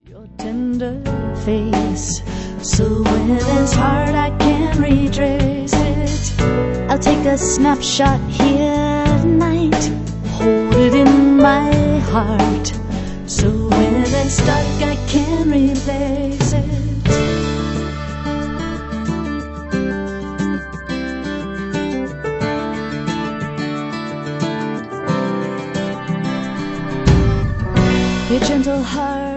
Your tender face, so with his heart I can retrace it. I'll take a snapshot here tonight, hold it in my heart, so when it's stuck I can replace it. Your gentle heart